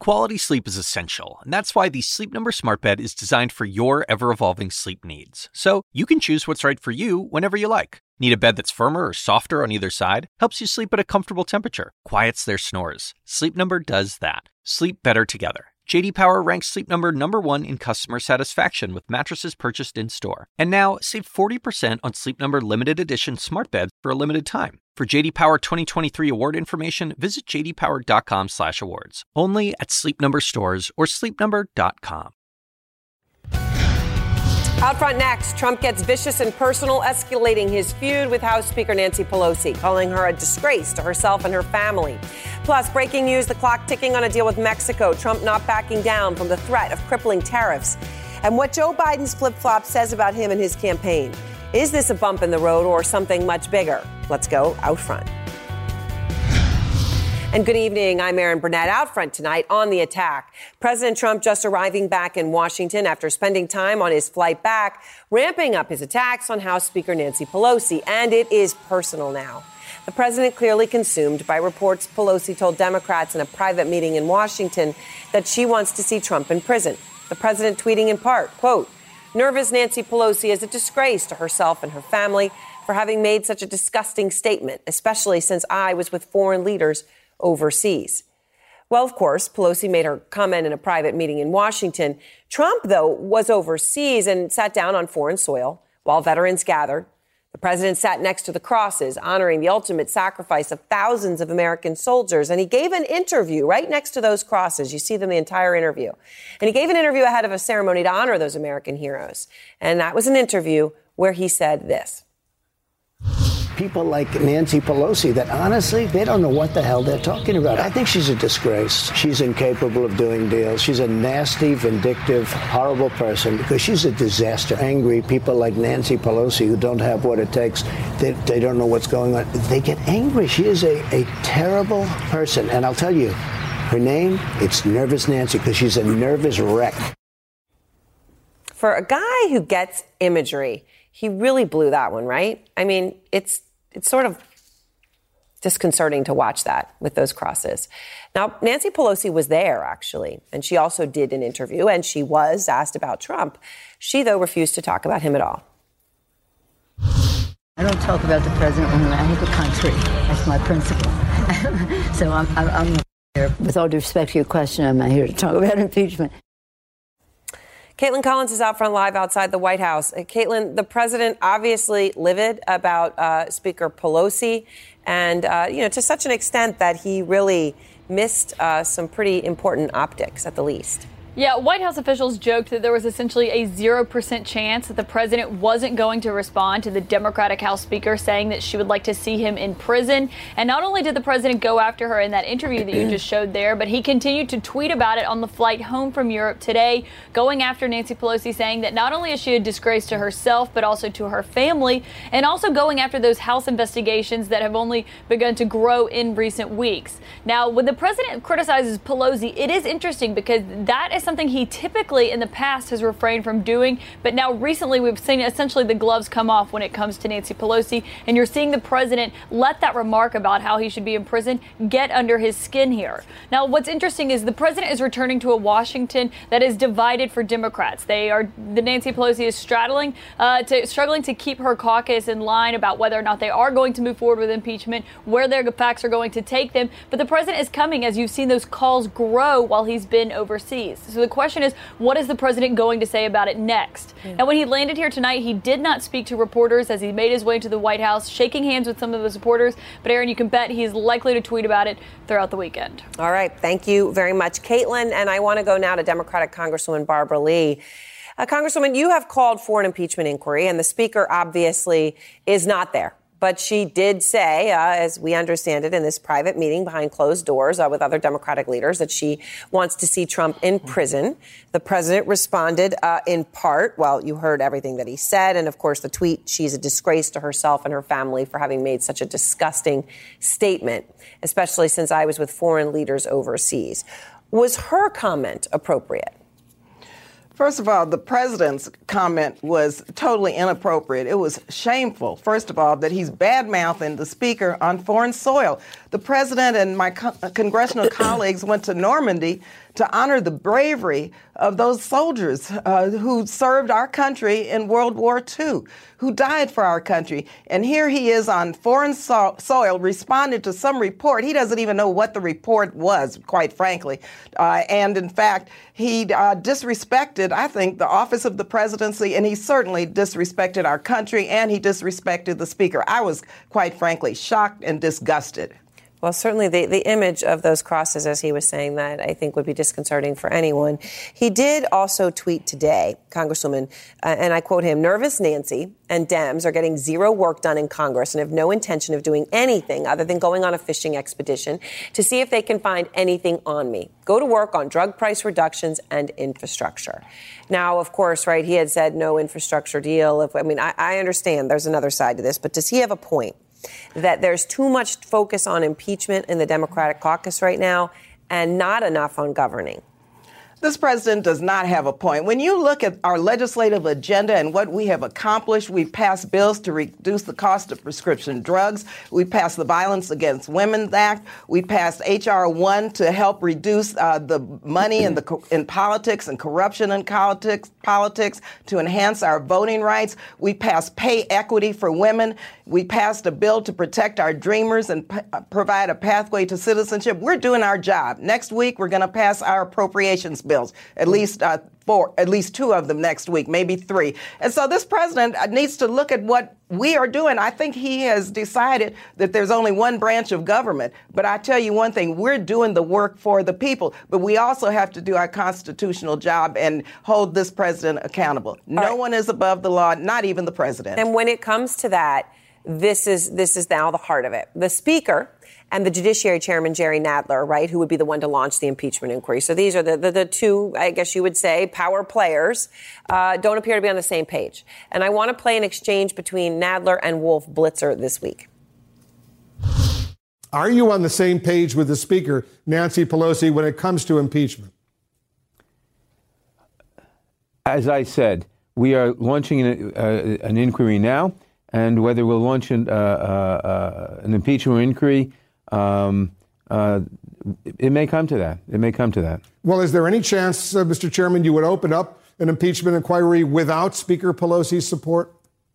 Quality sleep is essential, and that's why the Sleep Number Smart Bed is designed for your ever-evolving sleep needs. So you can choose what's right for you whenever you like. Need a bed that's firmer or softer on either side? Helps you sleep at a comfortable temperature. Quiets their snores. Sleep Number does that. Sleep better together. J.D. Power ranks Sleep Number #1 in customer satisfaction with mattresses purchased in-store. And now, save 40% on Sleep Number limited edition smart beds for a limited time. For J.D. Power 2023 award information, visit jdpower.com/awards. Only at Sleep Number stores or sleepnumber.com. Out front next, Trump gets vicious and personal, escalating his feud with House Speaker Nancy Pelosi, calling her a disgrace to herself and her family. Plus, breaking news, the clock ticking on a deal with Mexico, Trump not backing down from the threat of crippling tariffs, and what Joe Biden's flip-flop says about him and his campaign. Is this a bump in the road or something much bigger? Let's go out front. And good evening. I'm Erin Burnett. Out front tonight on The Attack. President Trump just arriving back in Washington after spending time on his flight back, ramping up his attacks on House Speaker Nancy Pelosi. And it is personal now. The president clearly consumed by reports Pelosi told Democrats in a private meeting in Washington that she wants to see Trump in prison. The president tweeting in part, quote, "Nervous Nancy Pelosi is a disgrace to herself and her family for having made such a disgusting statement, especially since I was with foreign leaders overseas." Well, of course, Pelosi made her comment in a private meeting in Washington. Trump, though, was overseas and sat down on foreign soil while veterans gathered. The president sat next to the crosses, honoring the ultimate sacrifice of thousands of American soldiers. And he gave an interview right next to those crosses. You see them the entire interview. And he gave an interview ahead of a ceremony to honor those American heroes. And that was an interview where he said this. People like Nancy Pelosi that honestly, they don't know what the hell they're talking about. I think she's a disgrace. She's incapable of doing deals. She's a nasty, vindictive, horrible person because she's a disaster. Angry people like Nancy Pelosi who don't have what it takes. They don't know what's going on. They get angry. She is a terrible person. And I'll tell you, her name, it's Nervous Nancy because she's a nervous wreck. For a guy who gets imagery, he really blew that one, right? I mean, it's sort of disconcerting to watch that with those crosses. Now, Nancy Pelosi was there, actually, and she also did an interview, and she was asked about Trump. She, though, refused to talk about him at all. I don't talk about the president when I have the country. That's my principle. So I'm here. With all due respect to your question, I'm not here to talk about impeachment. Caitlin Collins is out front live outside the White House. Caitlin, the president obviously livid about Speaker Pelosi and, to such an extent that he really missed some pretty important optics at the least. Yeah, White House officials joked that there was essentially a 0% chance that the president wasn't going to respond to the Democratic House Speaker saying that she would like to see him in prison. And not only did the president go after her in that interview that you just showed there, but he continued to tweet about it on the flight home from Europe today, going after Nancy Pelosi, saying that not only is she a disgrace to herself, but also to her family, and also going after those House investigations that have only begun to grow in recent weeks. Now, when the president criticizes Pelosi, it is interesting because that is something he typically in the past has refrained from doing. But now recently we've seen essentially the gloves come off when it comes to Nancy Pelosi. And you're seeing the president let that remark about how he should be in prison get under his skin here. Now, what's interesting is the president is returning to a Washington that is divided for Democrats. The Nancy Pelosi is struggling to keep her caucus in line about whether or not they are going to move forward with impeachment, where their facts are going to take them. But the president is coming, as you've seen those calls grow while he's been overseas. So the question is, what is the president going to say about it next? Now, when he landed here tonight, he did not speak to reporters as he made his way to the White House, shaking hands with some of the supporters. But, Aaron, you can bet he's likely to tweet about it throughout the weekend. All right. Thank you very much, Caitlin. And I want to go now to Democratic Congresswoman Barbara Lee. Congresswoman, you have called for an impeachment inquiry, and the speaker obviously is not there. But she did say, as we understand it in this private meeting behind closed doors with other Democratic leaders, that she wants to see Trump in prison. The president responded in part. Well, you heard everything that he said. And, of course, the tweet, she's a disgrace to herself and her family for having made such a disgusting statement, especially since I was with foreign leaders overseas. Was her comment appropriate? First of all, the president's comment was totally inappropriate. It was shameful, first of all, that he's bad-mouthing the speaker on foreign soil. The president and my congressional colleagues went to Normandy to honor the bravery of those soldiers who served our country in World War II, who died for our country. And here he is on foreign soil responding to some report. He doesn't even know what the report was, quite frankly. And in fact, he disrespected, I think, the office of the presidency, and he certainly disrespected our country, and he disrespected the speaker. I was, quite frankly, shocked and disgusted. Well, certainly the image of those crosses, as he was saying that, I think would be disconcerting for anyone. He did also tweet today, Congresswoman, and I quote him, "Nervous Nancy and Dems are getting zero work done in Congress and have no intention of doing anything other than going on a fishing expedition to see if they can find anything on me. Go to work on drug price reductions and infrastructure." Now, of course, right, he had said no infrastructure deal. I understand there's another side to this, but does he have a point? That there's too much focus on impeachment in the Democratic caucus right now and not enough on governing? This president does not have a point. When you look at our legislative agenda and what we have accomplished, we've passed bills to reduce the cost of prescription drugs. We passed the Violence Against Women Act. We passed H.R. 1 to help reduce the money in politics and corruption in politics to enhance our voting rights. We passed pay equity for women. We passed a bill to protect our dreamers and provide a pathway to citizenship. We're doing our job. Next week, we're going to pass our appropriations bills, at least two of them next week, maybe three. And so this president needs to look at what we are doing. I think he has decided that there's only one branch of government. But I tell you one thing, we're doing the work for the people. But we also have to do our constitutional job and hold this president accountable. No one is above the law, not even the president. And when it comes to that, this is now the heart of it. The Speaker and the Judiciary Chairman, Jerry Nadler, right, who would be the one to launch the impeachment inquiry. So these are the two, I guess you would say, power players, don't appear to be on the same page. And I want to play an exchange between Nadler and Wolf Blitzer this week. Are you on the same page with the Speaker, Nancy Pelosi, when it comes to impeachment? As I said, we are launching an inquiry now, and whether we'll launch an impeachment inquiry, it may come to that. It may come to that. Well, is there any chance, Mr. Chairman, you would open up an impeachment inquiry without Speaker Pelosi's support?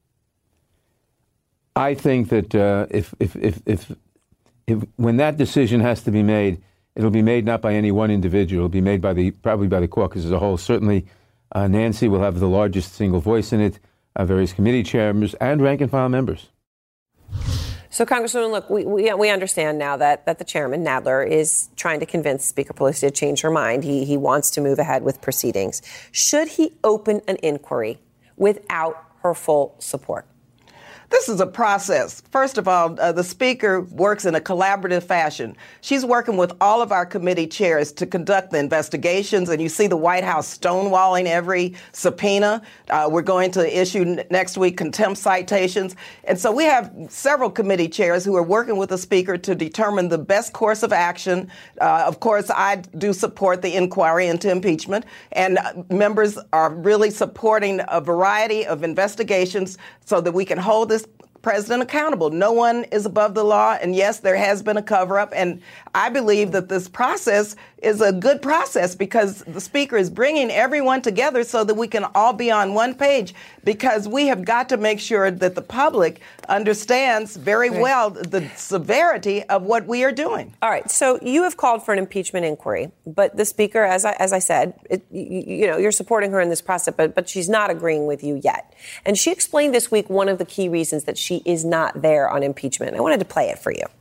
I think that if when that decision has to be made, it'll be made not by any one individual. It'll be made probably by the caucus as a whole. Certainly, Nancy will have the largest single voice in it. Various committee chairmen and rank-and-file members. So, Congresswoman, look, we understand now that the chairman, Nadler, is trying to convince Speaker Pelosi to change her mind. He wants to move ahead with proceedings. Should he open an inquiry without her full support? This is a process. First of all, the Speaker works in a collaborative fashion. She's working with all of our committee chairs to conduct the investigations, and you see the White House stonewalling every subpoena. We're going to issue next week contempt citations. And so we have several committee chairs who are working with the Speaker to determine the best course of action. Of course, I do support the inquiry into impeachment, and members are really supporting a variety of investigations so that we can hold this president accountable. No one is above the law. And yes, there has been a cover-up. And I believe that this process is a good process because the Speaker is bringing everyone together so that we can all be on one page, because we have got to make sure that the public understands very well the severity of what we are doing. All right. So you have called for an impeachment inquiry, but the Speaker, as I said, you're supporting her in this process, but she's not agreeing with you yet. And she explained this week one of the key reasons that she is not there on impeachment. I wanted to play it for you.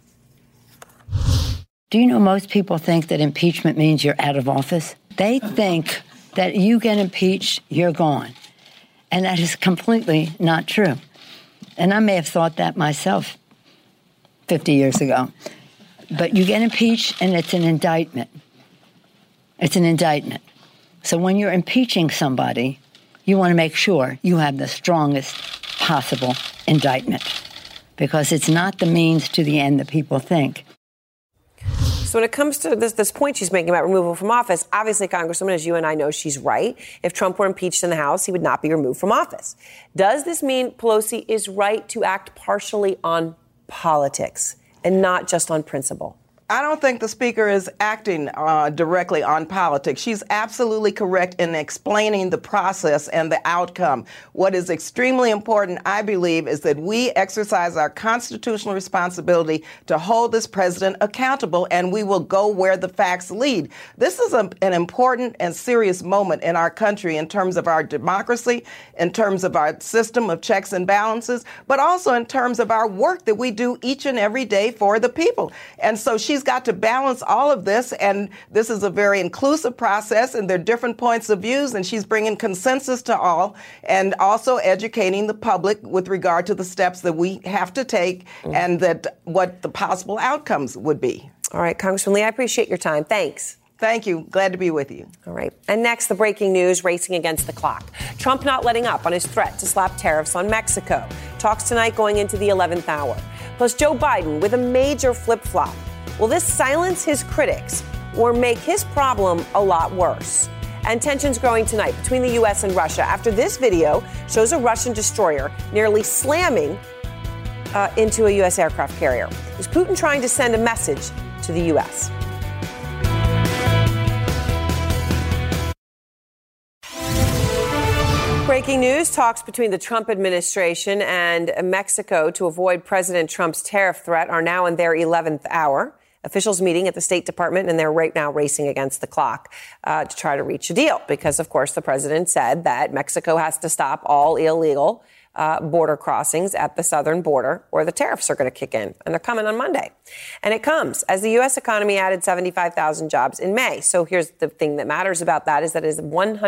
Do you know most people think that impeachment means you're out of office? They think that you get impeached, you're gone. And that is completely not true. And I may have thought that myself 50 years ago. But you get impeached and it's an indictment. It's an indictment. So when you're impeaching somebody, you want to make sure you have the strongest possible indictment, because it's not the means to the end that people think. So when it comes to this point she's making about removal from office, obviously, Congresswoman, as you and I know, she's right. If Trump were impeached in the House, he would not be removed from office. Does this mean Pelosi is right to act partially on politics and not just on principle? I don't think the speaker is acting directly on politics. She's absolutely correct in explaining the process and the outcome. What is extremely important, I believe, is that we exercise our constitutional responsibility to hold this president accountable, and we will go where the facts lead. This is an important and serious moment in our country in terms of our democracy, in terms of our system of checks and balances, but also in terms of our work that we do each and every day for the people. And so she's got to balance all of this, and this is a very inclusive process, and there are different points of views, and she's bringing consensus to all, and also educating the public with regard to the steps that we have to take and that what the possible outcomes would be. All right, Congressman Lee, I appreciate your time. Thanks. Thank you. Glad to be with you. All right. And next, the breaking news, racing against the clock. Trump not letting up on his threat to slap tariffs on Mexico. Talks tonight going into the 11th hour. Plus, Joe Biden with a major flip-flop. Will this silence his critics or make his problem a lot worse? And tensions growing tonight between the U.S. and Russia after this video shows a Russian destroyer nearly slamming into a U.S. aircraft carrier. Is Putin trying to send a message to the U.S.? Breaking news, talks between the Trump administration and Mexico to avoid President Trump's tariff threat are now in their 11th hour. Officials meeting at the State Department, and they're right now racing against the clock to try to reach a deal because, of course, the president said that Mexico has to stop all illegal border crossings at the southern border or the tariffs are going to kick in, and they're coming on Monday. And it comes as the U.S. economy added 75,000 jobs in May. So here's the thing that matters about that is that it is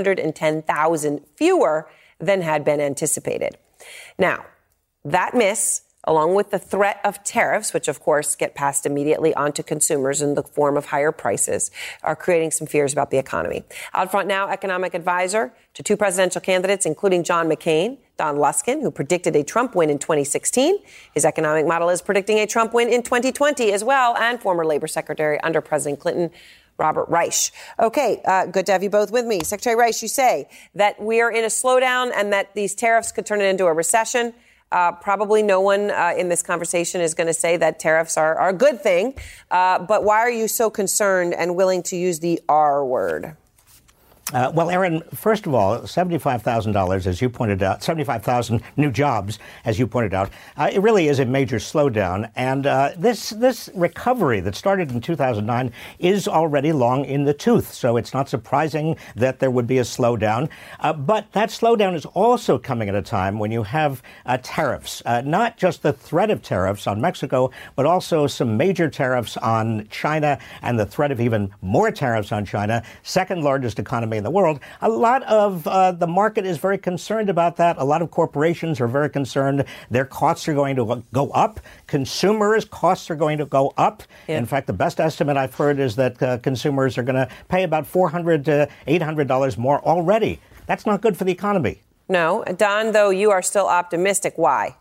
110,000 fewer than had been anticipated. Now, that miss, along with the threat of tariffs, which of course get passed immediately onto consumers in the form of higher prices, are creating some fears about the economy. Out front now, economic advisor to two presidential candidates, including John McCain, Don Luskin, who predicted a Trump win in 2016. His economic model is predicting a Trump win in 2020 as well, and former labor secretary under President Clinton, Robert Reich. Okay, good to have you both with me. Secretary Reich, you say that we are in a slowdown and that these tariffs could turn it into a recession. Probably no one in this conversation is going to say that tariffs are a good thing. But why are you so concerned and willing to use the R word? Well, Aaron, first of all, $75,000, as you pointed out, 75,000 new jobs, as you pointed out, it really is a major slowdown. And this recovery that started in 2009 is already long in the tooth. So it's not surprising that there would be a slowdown. But that slowdown is also coming at a time when you have tariffs, not just the threat of tariffs on Mexico, but also some major tariffs on China and the threat of even more tariffs on China, second largest economy in the world. A lot of the market is very concerned about that. A lot of corporations are very concerned. Their costs are going to go up. Consumers' costs are going to go up. Yeah. In fact, the best estimate I've heard is that consumers are going to pay about $400 to $800 more already. That's not good for the economy. No. Don, though, you are still optimistic. Why?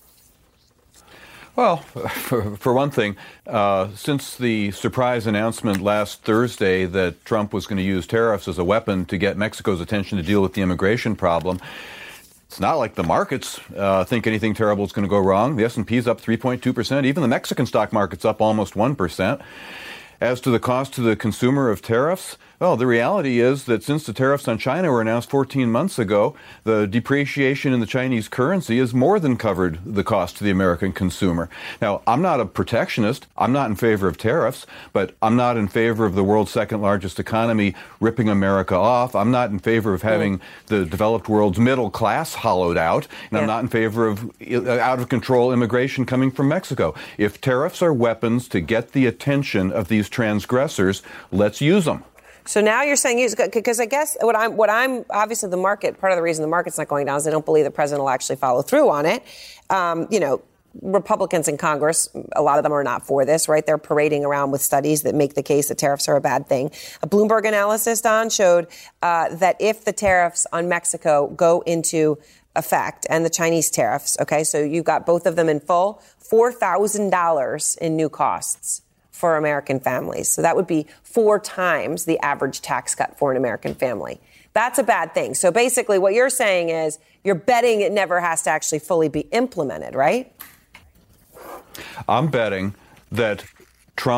Well, for one thing, since the surprise announcement last Thursday that Trump was going to use tariffs as a weapon to get Mexico's attention to deal with the immigration problem, it's not like the markets think anything terrible is going to go wrong. The S&P's up 3.2%. Even the Mexican stock market's up almost 1%. As to the cost to the consumer of tariffs, well, the reality is that since the tariffs on China were announced 14 months ago, the depreciation in the Chinese currency has more than covered the cost to the American consumer. Now, I'm not a protectionist. I'm not in favor of tariffs, but I'm not in favor of the world's second largest economy ripping America off. I'm not in favor of having the developed world's middle class hollowed out. And I'm not in favor of out-of-control immigration coming from Mexico. If tariffs are weapons to get the attention of these transgressors, let's use them. So now you're saying use, because I guess what I'm obviously the market, part of the reason the market's not going down is they don't believe the president will actually follow through on it. Republicans in Congress, a lot of them are not for this, right? They're parading around with studies that make the case that tariffs are a bad thing. A Bloomberg analysis, Don, showed that if the tariffs on Mexico go into effect and the Chinese tariffs, okay, so you've got both of them in full, $4,000 in new costs for American families. So that would be 4 times the average tax cut for an American family. That's a bad thing. So basically what you're saying is you're betting it never has to actually fully be implemented, right? I'm betting that Trump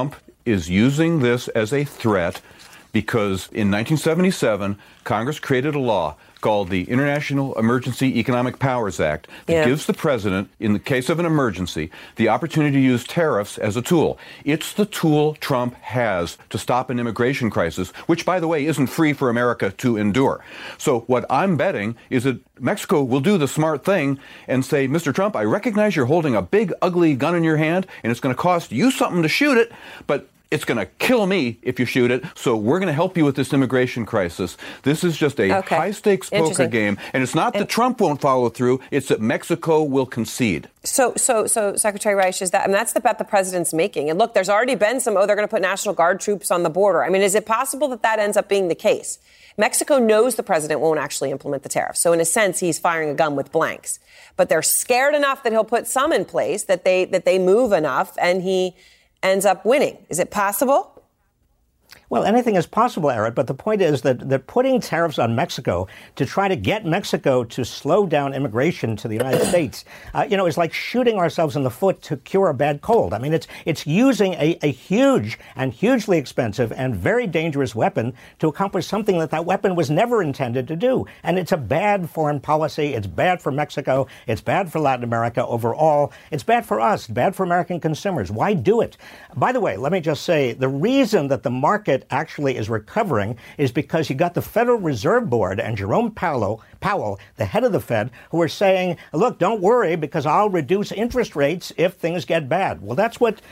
is using this as a threat because in 1977, Congress created a law called the International Emergency Economic Powers Act that gives the president, in the case of an emergency, the opportunity to use tariffs as a tool. It's the tool Trump has to stop an immigration crisis, which, by the way, isn't free for America to endure. So what I'm betting is that Mexico will do the smart thing and say, Mr. Trump, I recognize you're holding a big, ugly gun in your hand, and it's going to cost you something to shoot it, but it's going to kill me if you shoot it, so we're going to help you with this immigration crisis. This is just a high-stakes poker game, and it's not that Trump won't follow through, it's that Mexico will concede. So Secretary Reich, is that, and that's the bet the president's making. And look, there's already been some, they're going to put National Guard troops on the border. I mean, is it possible that that ends up being the case? Mexico knows the president won't actually implement the tariff. So in a sense, he's firing a gun with blanks. But they're scared enough that he'll put some in place, that they move enough, and he ends up winning. Is it possible? Well, anything is possible, Eric, but the point is that putting tariffs on Mexico to try to get Mexico to slow down immigration to the United States, is like shooting ourselves in the foot to cure a bad cold. I mean, it's using a huge and hugely expensive and very dangerous weapon to accomplish something that weapon was never intended to do. And it's a bad foreign policy. It's bad for Mexico. It's bad for Latin America overall. It's bad for us, bad for American consumers. Why do it? By the way, let me just say, the reason that the market actually is recovering is because you got the Federal Reserve Board and Jerome Powell, the head of the Fed, who are saying, look, don't worry because I'll reduce interest rates if things get bad. Well,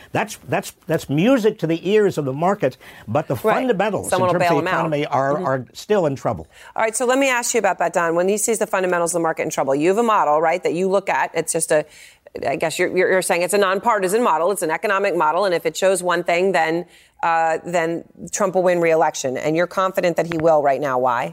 that's music to the ears of the market, but the fundamentals in terms of the economy are still in trouble. All right, so let me ask you about that, Don. When he sees the fundamentals of the market in trouble, you have a model, right, that you look at. It's just I guess you're saying it's a nonpartisan model. It's an economic model. And if it shows one thing, then Trump will win re-election. And you're confident that he will right now. Why?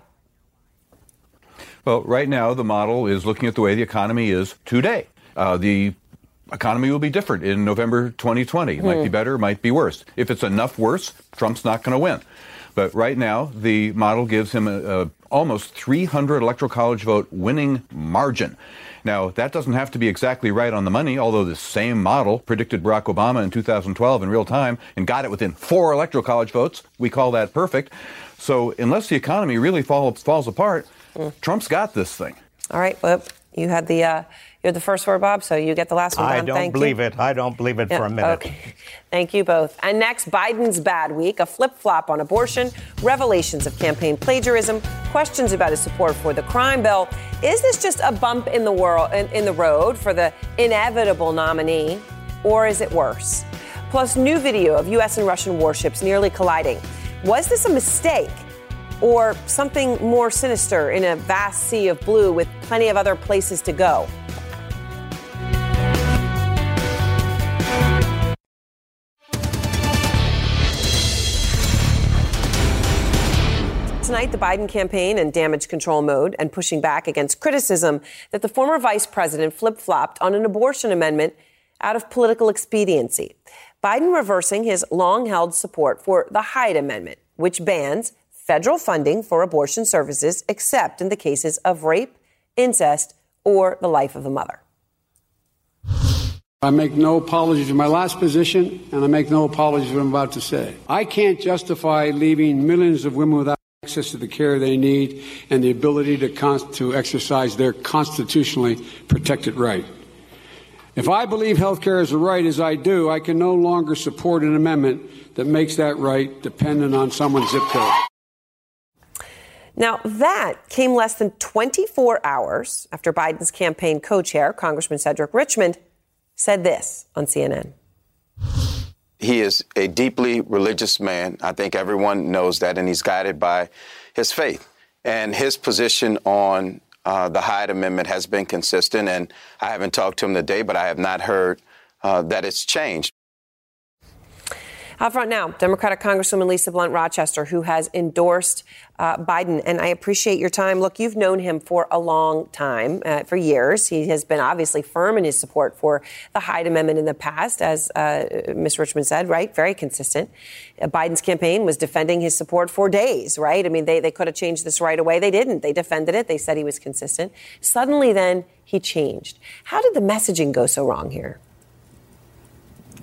Well, right now, the model is looking at the way the economy is today. The economy will be different in November 2020. It might be better, it might be worse. If it's enough worse, Trump's not going to win. But right now, the model gives him a almost 300 electoral college vote winning margin. Now, that doesn't have to be exactly right on the money, although the same model predicted Barack Obama in 2012 in real time and got it within 4 electoral college votes. We call that perfect. So unless the economy really falls apart, Trump's got this thing. All right. Well, you had the first word, Bob, so you get the last one. I don't believe it for a minute. Okay. Thank you both. And next, Biden's bad week, a flip-flop on abortion, revelations of campaign plagiarism, questions about his support for the crime bill. Is this just a bump in the road for the inevitable nominee, or is it worse? Plus, new video of U.S. and Russian warships nearly colliding. Was this a mistake or something more sinister in a vast sea of blue with plenty of other places to go? Tonight, the Biden campaign in damage control mode and pushing back against criticism that the former vice president flip-flopped on an abortion amendment out of political expediency. Biden reversing his long-held support for the Hyde Amendment, which bans federal funding for abortion services except in the cases of rape, incest, or the life of a mother. I make no apologies for my last position, and I make no apologies for what I'm about to say. I can't justify leaving millions of women without access to the care they need and the ability to exercise their constitutionally protected right. If I believe health care is a right, as I do, I can no longer support an amendment that makes that right dependent on someone's zip code. Now, that came less than 24 hours after Biden's campaign co-chair, Congressman Cedric Richmond, said this on CNN. He is a deeply religious man. I think everyone knows that, and he's guided by his faith. And his position on the Hyde Amendment has been consistent, and I haven't talked to him today, but I have not heard that it's changed. Out front now, Democratic Congresswoman Lisa Blunt Rochester, who has endorsed Biden. And I appreciate your time. Look, you've known him for a long time, for years. He has been obviously firm in his support for the Hyde Amendment in the past, as Ms. Richmond said, right? Very consistent. Biden's campaign was defending his support for days, right? I mean, they could have changed this right away. They didn't. They defended it. They said he was consistent. Suddenly, then, he changed. How did the messaging go so wrong here?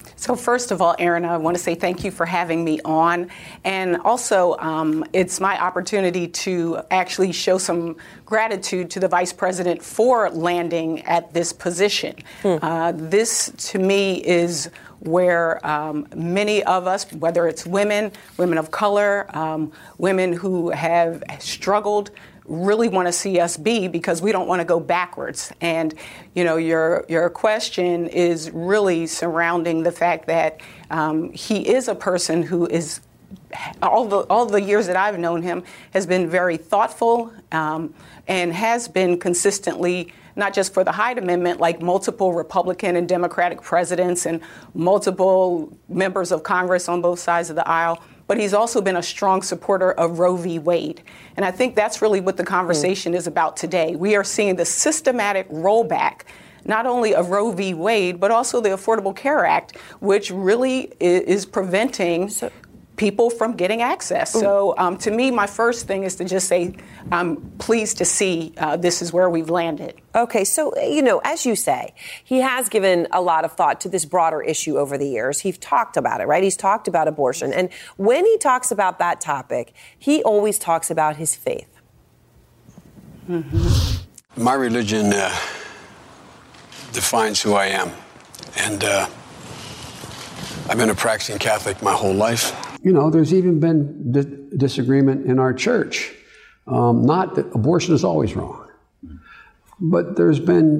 So first of all, Aaron, I want to say thank you for having me on. And also, it's my opportunity to actually show some gratitude to the Vice President for landing at this position. This, to me, is where many of us, whether it's women of color, women who have struggled, really want to see us be, because we don't want to go backwards. And, you know, your question is really surrounding the fact that he is a person who is, all the years that I've known him, has been very thoughtful and has been consistently, not just for the Hyde Amendment, like multiple Republican and Democratic presidents and multiple members of Congress on both sides of the aisle, but he's also been a strong supporter of Roe v. Wade. And I think that's really what the conversation is about today. We are seeing the systematic rollback, not only of Roe v. Wade, but also the Affordable Care Act, which really is preventing people from getting access. So to me, my first thing is to just say I'm pleased to see this is where we've landed. Okay, so, you know, as you say, he has given a lot of thought to this broader issue over the years. He's talked about it, right? He's talked about abortion. And when he talks about that topic, he always talks about his faith. My religion defines who I am. And I've been a practicing Catholic my whole life. You know, there's even been disagreement in our church. Not that abortion is always wrong, but there's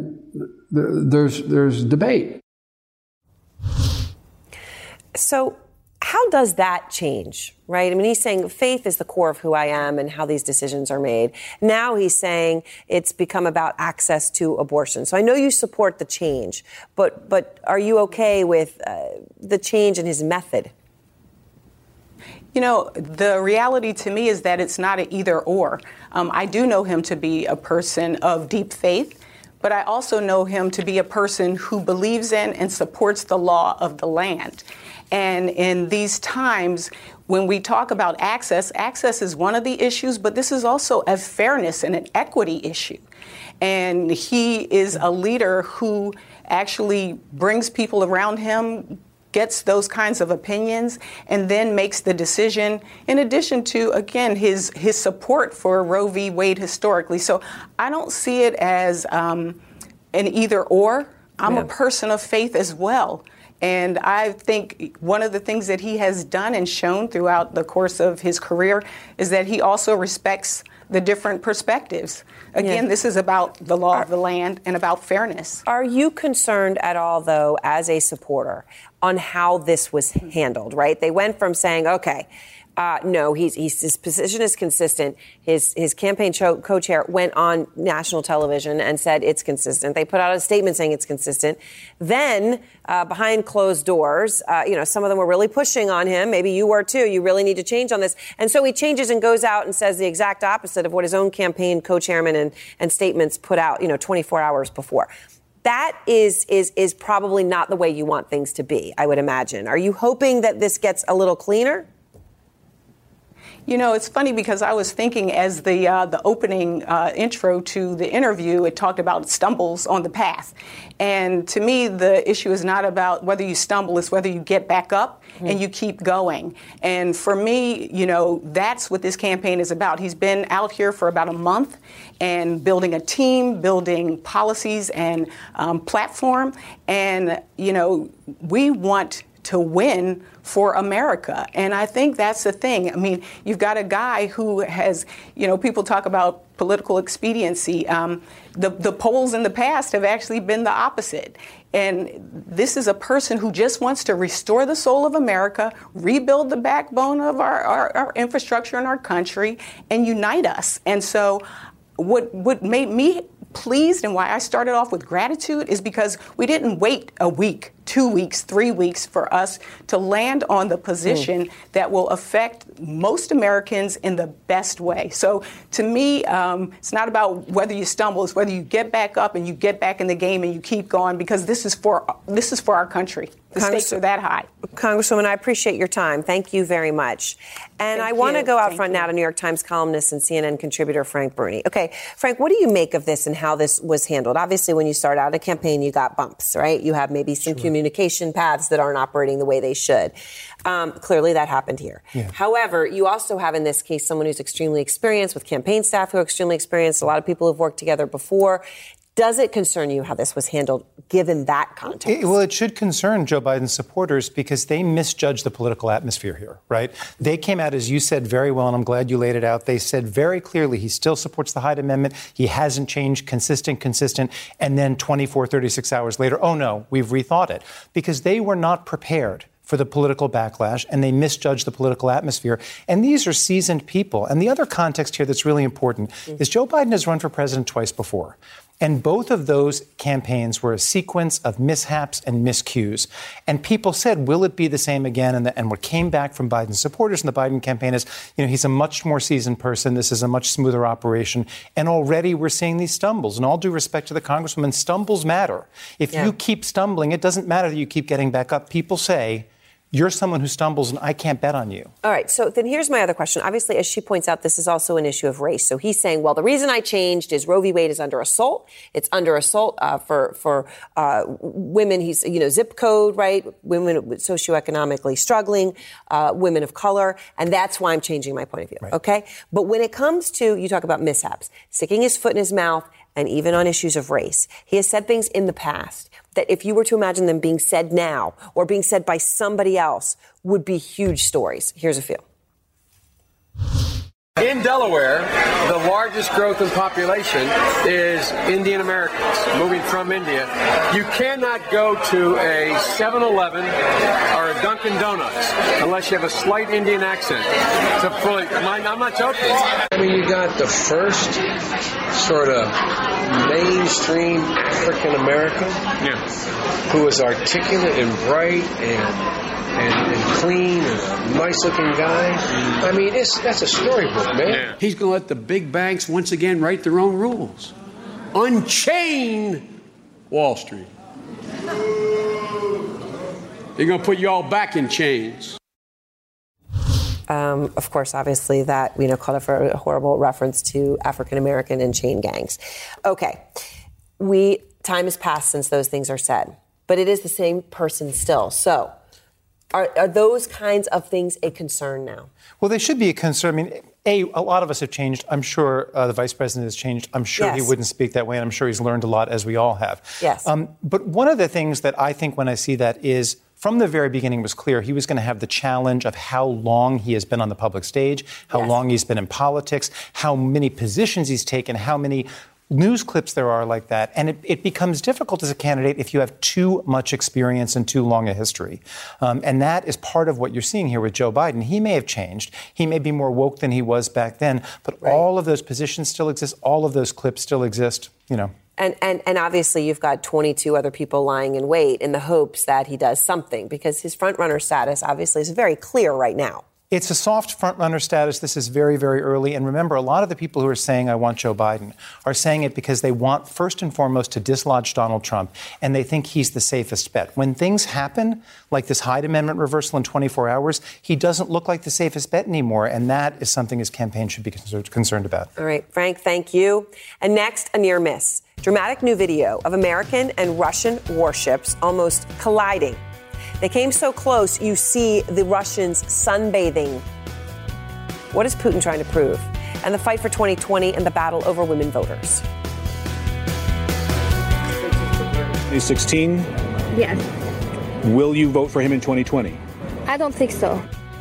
debate. So how does that change, right? I mean, he's saying faith is the core of who I am and how these decisions are made. Now he's saying it's become about access to abortion. So I know you support the change, but are you okay with the change in his method? You know, the reality to me is that it's not an either or. I do know him to be a person of deep faith, but I also know him to be a person who believes in and supports the law of the land. And in these times, when we talk about access is one of the issues, but this is also a fairness and an equity issue. And he is a leader who actually brings people around him, gets those kinds of opinions, and then makes the decision, in addition to, again, his support for Roe v. Wade historically. So I don't see it as an either or. I'm a person of faith as well. And I think one of the things that he has done and shown throughout the course of his career is that he also respects the different perspectives. Again, this is about the law of the land and about fairness. Are you concerned at all, though, as a supporter, on how this was handled, right? They went from saying, okay, no, his position is consistent. His campaign co-chair went on national television and said it's consistent. They put out a statement saying it's consistent. Then, behind closed doors, some of them were really pushing on him. Maybe you were too. You really need to change on this. And so he changes and goes out and says the exact opposite of what his own campaign co-chairman and statements put out, 24 hours before. That is probably not the way you want things to be, I would imagine. Are you hoping that this gets a little cleaner? You know, it's funny because I was thinking as the opening intro to the interview, it talked about stumbles on the path. And to me, the issue is not about whether you stumble, it's whether you get back up and you keep going. And for me, that's what this campaign is about. He's been out here for about a month and building a team, building policies and platform. And, we want to win for America. And I think that's the thing. I mean, you've got a guy who has, people talk about political expediency. The polls in the past have actually been the opposite. And this is a person who just wants to restore the soul of America, rebuild the backbone of our infrastructure in our country, and unite us. And so what made me pleased and why I started off with gratitude is because we didn't wait a week, 2 weeks, 3 weeks for us to land on the position that will affect most Americans in the best way. So to me, it's not about whether you stumble, it's whether you get back up and you get back in the game and you keep going, because this is for our country. The stakes are that high. Congresswoman, I appreciate your time. Thank you very much. And I want to go out front now to New York Times columnist and CNN contributor Frank Bruni. Okay, Frank, what do you make of this and how this was handled? Obviously, when you start out a campaign, you got bumps, right? You have maybe some communication paths that aren't operating the way they should. Clearly that happened here. Yeah. However, you also have in this case someone who's extremely experienced with campaign staff who are extremely experienced. A lot of people who've worked together before. Does it concern you how this was handled, given that context? Well, it should concern Joe Biden's supporters because they misjudged the political atmosphere here, right? They came out, as you said very well, and I'm glad you laid it out. They said very clearly he still supports the Hyde Amendment. He hasn't changed, consistent. And then 24, 36 hours later, oh, no, we've rethought it. Because they were not prepared for the political backlash, and they misjudged the political atmosphere. And these are seasoned people. And the other context here that's really important is Joe Biden has run for president twice before. And both of those campaigns were a sequence of mishaps and miscues. And people said, will it be the same again? And what came back from Biden's supporters in the Biden campaign is, he's a much more seasoned person. This is a much smoother operation. And already we're seeing these stumbles. And all due respect to the Congresswoman, stumbles matter. If you keep stumbling, it doesn't matter that you keep getting back up. People say, you're someone who stumbles, and I can't bet on you. All right. So then here's my other question. Obviously, as she points out, this is also an issue of race. So he's saying, well, the reason I changed is Roe v. Wade is under assault. It's under assault for women. He's, zip code, right? Women socioeconomically struggling, women of color. And that's why I'm changing my point of view. Right. OK. But when it comes to, you talk about mishaps, sticking his foot in his mouth, and even on issues of race, he has said things in the past that if you were to imagine them being said now or being said by somebody else would be huge stories. Here's a few. In Delaware, the largest growth in population is Indian Americans moving from India. You cannot go to a 7-Eleven or a Dunkin' Donuts unless you have a slight Indian accent. I'm not joking. I mean, you got the first sort of mainstream African American who is articulate and bright and clean and a nice-looking guy. I mean, that's a storybook, man. Yeah. He's going to let the big banks once again write their own rules. Unchain Wall Street. They're going to put you all back in chains. Of course, obviously, that, called for a horrible reference to African-American and chain gangs. Okay. Time has passed since those things are said, but it is the same person still. So are those kinds of things a concern now? Well, they should be a concern. I mean, a lot of us have changed. I'm sure the vice president has changed. I'm sure he wouldn't speak that way, and I'm sure he's learned a lot, as we all have. Yes. But one of the things that I think when I see that is, from the very beginning was clear he was going to have the challenge of how long he has been on the public stage, how long he's been in politics, how many positions he's taken, how many news clips there are like that. And it becomes difficult as a candidate if you have too much experience and too long a history. And that is part of what you're seeing here with Joe Biden. He may have changed. He may be more woke than he was back then. But all of those positions still exist. All of those clips still exist, And obviously you've got 22 other people lying in wait in the hopes that he does something, because his front-runner status obviously is very clear right now. It's a soft front-runner status. This is very, very early. And remember, a lot of the people who are saying, I want Joe Biden, are saying it because they want, first and foremost, to dislodge Donald Trump, and they think he's the safest bet. When things happen, like this Hyde Amendment reversal in 24 hours, he doesn't look like the safest bet anymore, and that is something his campaign should be concerned about. All right, Frank, thank you. And next, a near miss. Dramatic new video of American and Russian warships almost colliding. They came so close, you see the Russians sunbathing. What is Putin trying to prove? And the fight for 2020 and the battle over women voters. 2016? Yes. Will you vote for him in 2020? I don't think so.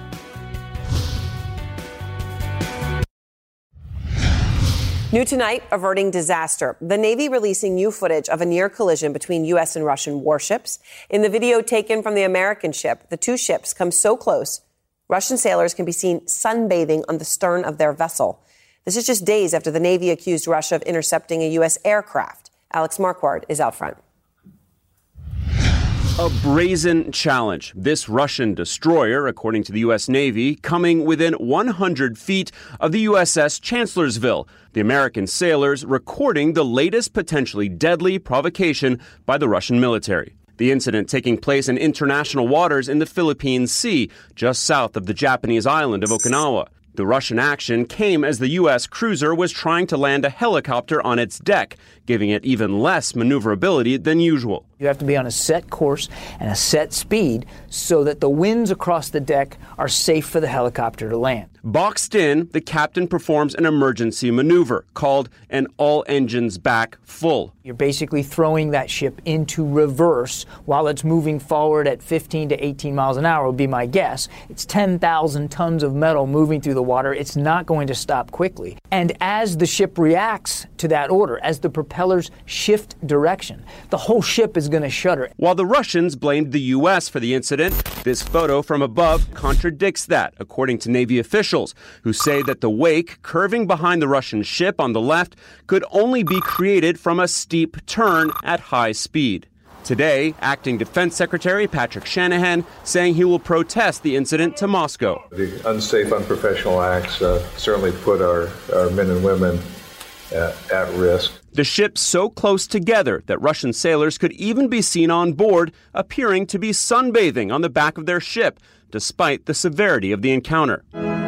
New tonight, averting disaster. The Navy releasing new footage of a near collision between U.S. and Russian warships. In the video taken from the American ship, the two ships come so close, Russian sailors can be seen sunbathing on the stern of their vessel. This is just days after the Navy accused Russia of intercepting a U.S. aircraft. Alex Marquardt is out front. A brazen challenge. This Russian destroyer, according to the U.S. Navy, coming within 100 feet of the USS Chancellorsville. The American sailors recording the latest potentially deadly provocation by the Russian military. The incident taking place in international waters in the Philippine Sea, just south of the Japanese island of Okinawa. The Russian action came as the U.S. cruiser was trying to land a helicopter on its deck, giving it even less maneuverability than usual. You have to be on a set course and a set speed so that the winds across the deck are safe for the helicopter to land. Boxed in, the captain performs an emergency maneuver called an all engines back full. You're basically throwing that ship into reverse while it's moving forward at 15 to 18 miles an hour would be my guess. It's 10,000 tons of metal moving through the water. It's not going to stop quickly. And as the ship reacts to that order, as the propellers shift direction, the whole ship is going to shudder. While the Russians blamed the U.S. for the incident, this photo from above contradicts that, according to Navy officials, who say that the wake curving behind the Russian ship on the left could only be created from a steep turn at high speed. Today, Acting Defense Secretary Patrick Shanahan saying he will protest the incident to Moscow. The unsafe, unprofessional acts certainly put our men and women at risk. The ships so close together that Russian sailors could even be seen on board appearing to be sunbathing on the back of their ship, despite the severity of the encounter.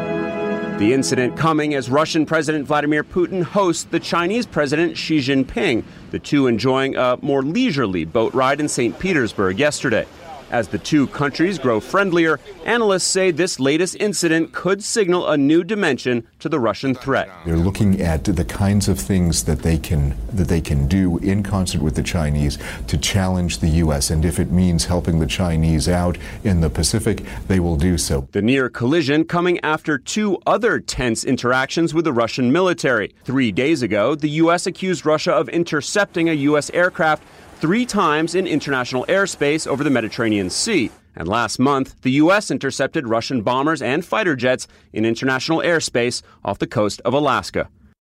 The incident coming as Russian President Vladimir Putin hosts the Chinese President Xi Jinping, the two enjoying a more leisurely boat ride in St. Petersburg yesterday. As the two countries grow friendlier, analysts say this latest incident could signal a new dimension to the Russian threat. They're looking at the kinds of things that they can do in concert with the Chinese to challenge the U.S. And if it means helping the Chinese out in the Pacific, they will do so. The near collision coming after two other tense interactions with the Russian military. 3 days ago, the U.S. accused Russia of intercepting a U.S. aircraft 3 times in international airspace over the Mediterranean Sea. And last month, the U.S. intercepted Russian bombers and fighter jets in international airspace off the coast of Alaska.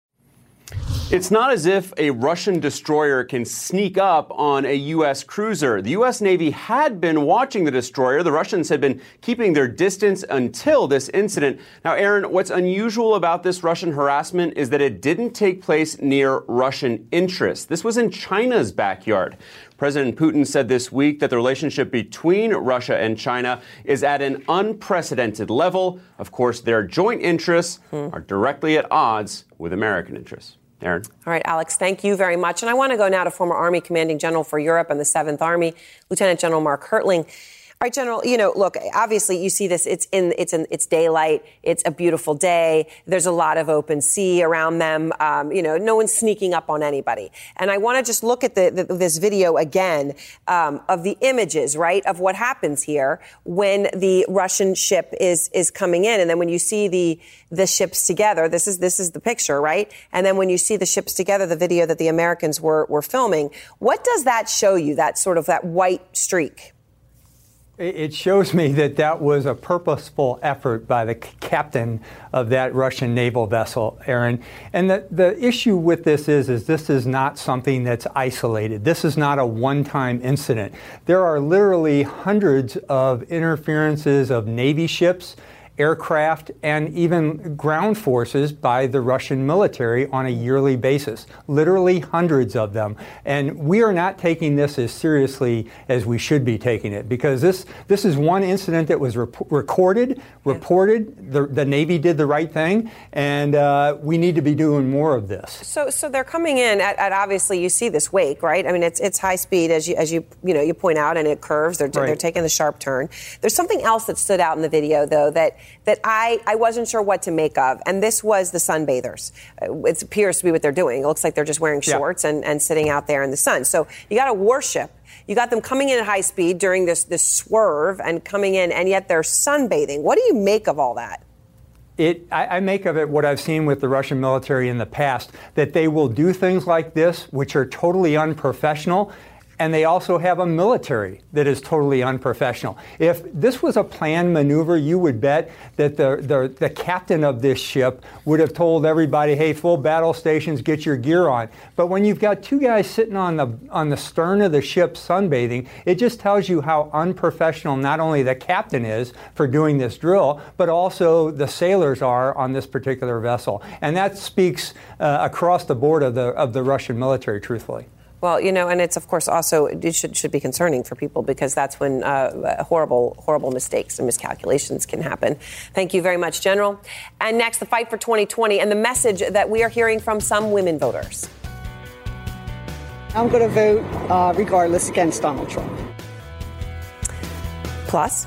It's not as if a Russian destroyer can sneak up on a U.S. cruiser. The U.S. Navy had been watching the destroyer. The Russians had been keeping their distance until this incident. Now, Aaron, what's unusual about this Russian harassment is that it didn't take place near Russian interests. This was in China's backyard. President Putin said this week that the relationship between Russia and China is at an unprecedented level. Of course, their joint interests are directly at odds with American interests. Aaron. All right, Alex, thank you very much. And I want to go now to former Army Commanding General for Europe and the 7th Army, Lieutenant General Mark Hertling. All right, General, look, obviously you see this. It's daylight. It's a beautiful day. There's a lot of open sea around them. No one's sneaking up on anybody. And I want to just look at this video again of the images, right, of what happens here when the Russian ship is coming in. And then when you see the ships together, this is the picture, right? And then when you see the ships together, the video that the Americans were filming, what does that show you, that sort of that white streak? It shows me that was a purposeful effort by the captain of that Russian naval vessel, Aaron. And the issue with this is this is not something that's isolated. This is not a one-time incident. There are literally hundreds of interferences of Navy ships, aircraft, and even ground forces by the Russian military on a yearly basis, literally hundreds of them. And we are not taking this as seriously as we should be taking it, because this is one incident that was reported. The Navy did the right thing, and we need to be doing more of this. So they're coming in at obviously you see this wake, right? I mean, it's high speed as you point out, and it curves. They're taking the sharp turn. There's something else that stood out in the video, though, that I wasn't sure what to make of. And this was the sunbathers. It appears to be what they're doing. It looks like they're just wearing shorts and sitting out there in the sun. So you got a warship. You got them coming in at high speed during this swerve and coming in, and yet they're sunbathing. What do you make of all that? I make of it what I've seen with the Russian military in the past, that they will do things like this, which are totally unprofessional. And they also have a military that is totally unprofessional. If this was a planned maneuver, you would bet that the captain of this ship would have told everybody, hey, full battle stations, get your gear on. But when you've got two guys sitting on the stern of the ship sunbathing, it just tells you how unprofessional not only the captain is for doing this drill, but also the sailors are on this particular vessel. And that speaks across the board of the Russian military, truthfully. Well, and it's, of course, also, it should be concerning for people because that's when horrible mistakes and miscalculations can happen. Thank you very much, General. And next, the fight for 2020 and the message that we are hearing from some women voters. I'm going to vote regardless against Donald Trump. Plus,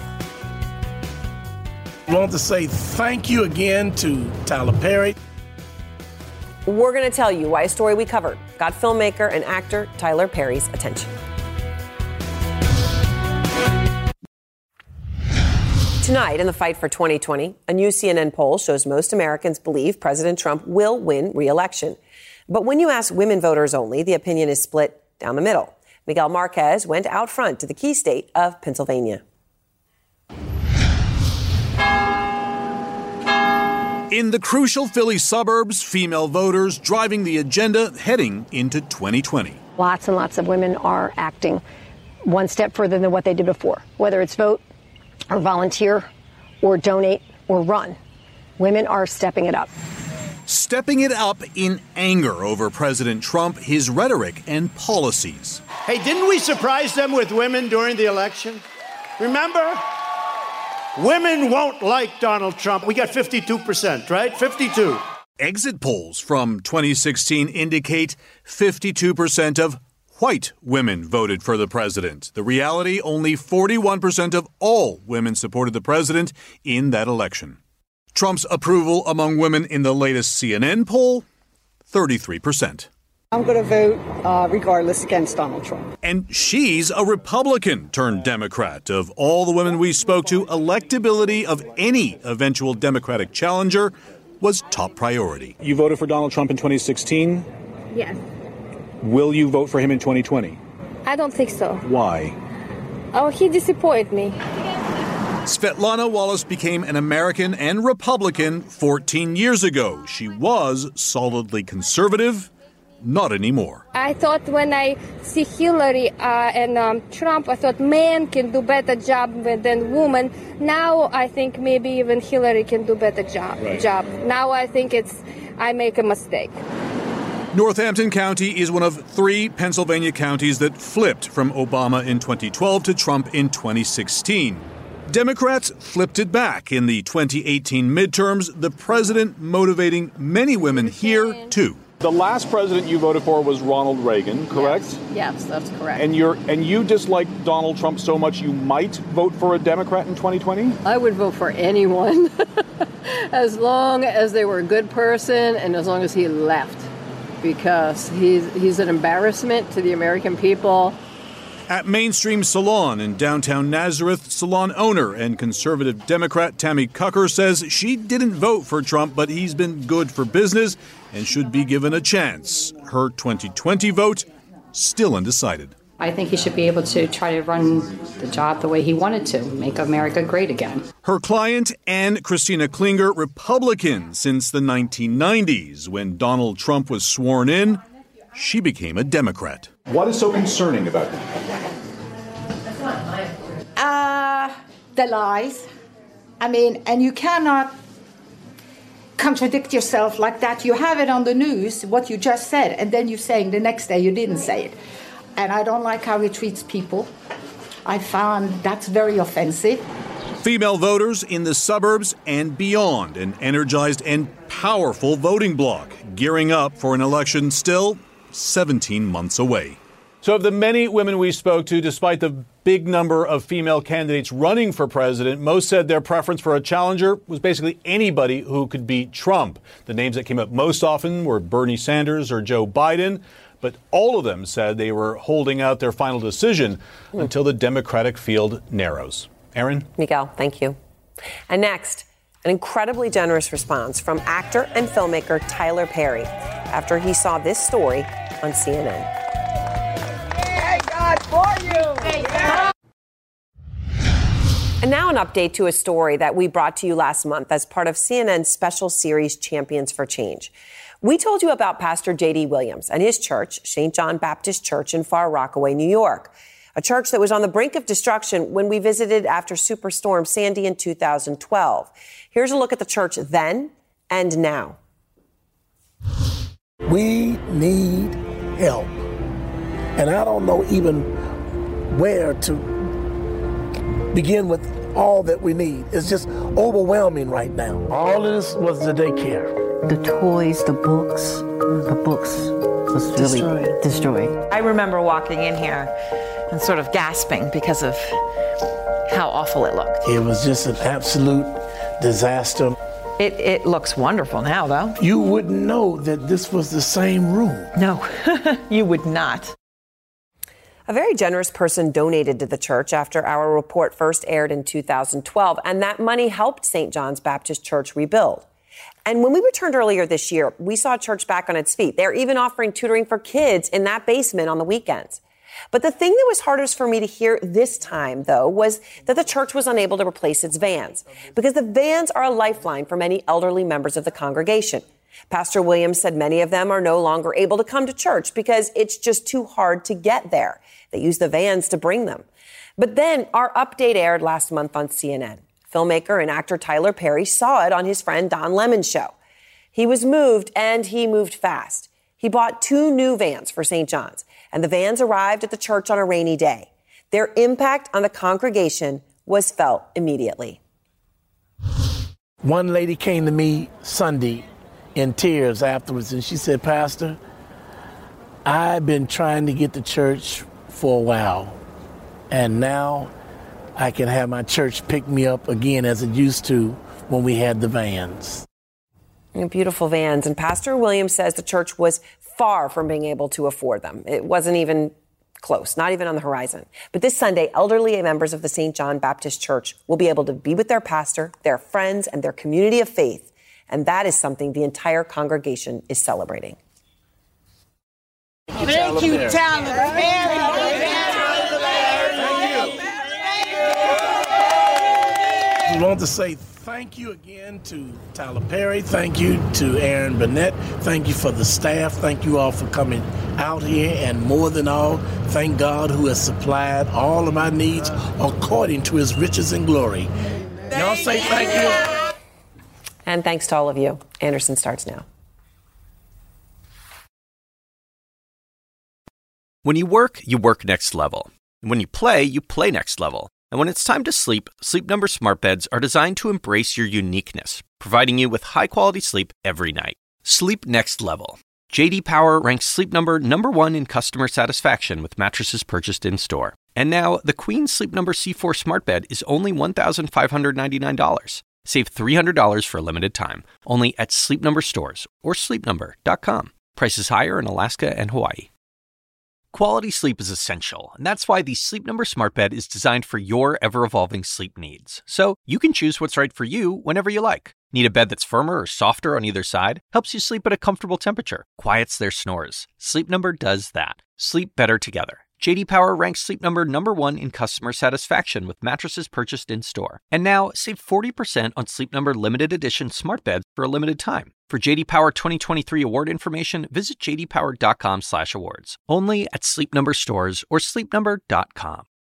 I want to say thank you again to Tyler Perry. We're going to tell you why a story we covered got filmmaker and actor Tyler Perry's attention. Tonight, in the fight for 2020, a new CNN poll shows most Americans believe President Trump will win re-election. But when you ask women voters only, the opinion is split down the middle. Miguel Marquez went out front to the key state of Pennsylvania. In the crucial Philly suburbs, female voters driving the agenda heading into 2020. Lots and lots of women are acting one step further than what they did before, whether it's vote or volunteer or donate or run. Women are stepping it up. Stepping it up in anger over President Trump, his rhetoric and policies. Hey, didn't we surprise them with women during the election? Remember? Women won't like Donald Trump. We got 52%, right? 52. Exit polls from 2016 indicate 52% of white women voted for the president. The reality, only 41% of all women supported the president in that election. Trump's approval among women in the latest CNN poll, 33%. I'm going to vote regardless against Donald Trump. And she's a Republican turned Democrat. Of all the women we spoke to, electability of any eventual Democratic challenger was top priority. You voted for Donald Trump in 2016? Yes. Will you vote for him in 2020? I don't think so. Why? Oh, he disappointed me. Svetlana Wallace became an American and Republican 14 years ago. She was solidly conservative. Not anymore. I thought when I see Hillary and Trump, I thought men can do better job than women. Now I think maybe even Hillary can do better job. Now I think I make a mistake. Northampton County is one of 3 Pennsylvania counties that flipped from Obama in 2012 to Trump in 2016. Democrats flipped it back in the 2018 midterms, the president motivating many women here, too. The last president you voted for was Ronald Reagan, correct? Yes, that's correct. And you dislike Donald Trump so much you might vote for a Democrat in 2020? I would vote for anyone as long as they were a good person and as long as he left, because he's an embarrassment to the American people. At Mainstream Salon in downtown Nazareth, salon owner and conservative Democrat Tammy Cucker says she didn't vote for Trump, but he's been good for business and should be given a chance. Her 2020 vote, still undecided. I think he should be able to try to run the job the way he wanted to, make America great again. Her client, Ann Christina Klinger, Republican since the 1990s. When Donald Trump was sworn in, she became a Democrat. What is so concerning about him? The lies. I mean, and you cannot contradict yourself like that. You have it on the news, what you just said, and then you're saying the next day you didn't say it. And I don't like how he treats people. I found that's very offensive. Female voters in the suburbs and beyond, an energized and powerful voting bloc, gearing up for an election still 17 months away. So of the many women we spoke to, despite the big number of female candidates running for president, most said their preference for a challenger was basically anybody who could beat Trump. The names that came up most often were Bernie Sanders or Joe Biden, but all of them said they were holding out their final decision until the Democratic field narrows. Erin? Miguel, thank you. And next, an incredibly generous response from actor and filmmaker Tyler Perry after he saw this story on CNN. Thank God for you. And now an update to a story that we brought to you last month as part of CNN's special series Champions for Change. We told you about Pastor J.D. Williams and his church, St. John Baptist Church in Far Rockaway, New York, a church that was on the brink of destruction when we visited after Superstorm Sandy in 2012. Here's a look at the church then and now. We need help. And I don't know even where to begin with all that we need. It's just overwhelming right now. All of this was the daycare. The toys, the books was really destroyed. I remember walking in here and sort of gasping because of how awful it looked. It was just an absolute disaster. It looks wonderful now, though. You wouldn't know that this was the same room. No, you would not. A very generous person donated to the church after our report first aired in 2012, and that money helped St. John's Baptist Church rebuild. And when we returned earlier this year, we saw a church back on its feet. They're even offering tutoring for kids in that basement on the weekends. But the thing that was hardest for me to hear this time, though, was that the church was unable to replace its vans, because the vans are a lifeline for many elderly members of the congregation. Pastor Williams said many of them are no longer able to come to church because it's just too hard to get there. They use the vans to bring them. But then our update aired last month on CNN. Filmmaker and actor Tyler Perry saw it on his friend Don Lemon's show. He was moved, and he moved fast. He bought 2 new vans for St. John's, and the vans arrived at the church on a rainy day. Their impact on the congregation was felt immediately. One lady came to me Sunday in tears afterwards, and she said, "Pastor, I've been trying to get to church for a while, and now I can have my church pick me up again as it used to when we had the vans." Beautiful vans. And Pastor Williams says the church was far from being able to afford them. It wasn't even close, not even on the horizon. But this Sunday, elderly members of the St. John Baptist Church will be able to be with their pastor, their friends, and their community of faith. And that is something the entire congregation is celebrating. Thank you, Tyler Perry. We want to say thank you again to Tyler Perry. Thank you to Aaron Burnett. Thank you for the staff. Thank you all for coming out here. And more than all, thank God who has supplied all of my needs according to his riches and glory. Y'all say thank you. And thanks to all of you. Anderson starts now. When you work next level. And when you play next level. And when it's time to sleep, Sleep Number smart beds are designed to embrace your uniqueness, providing you with high-quality sleep every night. Sleep next level. J.D. Power ranks Sleep Number #1 in customer satisfaction with mattresses purchased in-store. And now, the Queen Sleep Number C4 smart bed is only $1,599. Save $300 for a limited time, only at Sleep Number stores or sleepnumber.com. Prices higher in Alaska and Hawaii. Quality sleep is essential, and that's why the Sleep Number smart bed is designed for your ever-evolving sleep needs. So you can choose what's right for you whenever you like. Need a bed that's firmer or softer on either side? Helps you sleep at a comfortable temperature. Quiets their snores. Sleep Number does that. Sleep better together. J.D. Power ranks Sleep Number #1 in customer satisfaction with mattresses purchased in-store. And now, save 40% on Sleep Number limited edition smart beds for a limited time. For J.D. Power 2023 award information, visit jdpower.com/awards. Only at Sleep Number stores or sleepnumber.com.